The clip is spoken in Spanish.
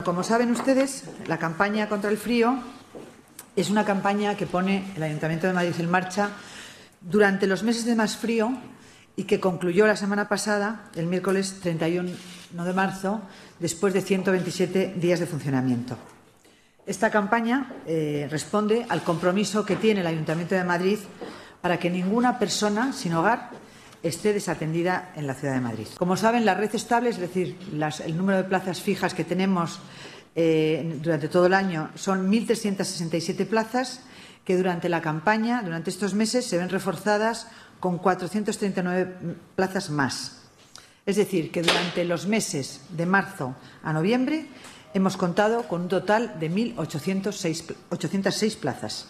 Como saben ustedes, la campaña contra el frío es una campaña que pone el Ayuntamiento de Madrid en marcha durante los meses de más frío y que concluyó la semana pasada, el miércoles 31 de marzo, después de 127 días de funcionamiento. Esta campaña responde al compromiso que tiene el Ayuntamiento de Madrid para que ninguna persona sin hogar esté desatendida en la Ciudad de Madrid. Como saben, la red estable, es decir, el número de plazas fijas que tenemos durante todo el año, son 1.367 plazas que durante la campaña, durante estos meses, se ven reforzadas con 439 plazas más. Es decir, que durante los meses de marzo a noviembre hemos contado con un total de 1.806 plazas.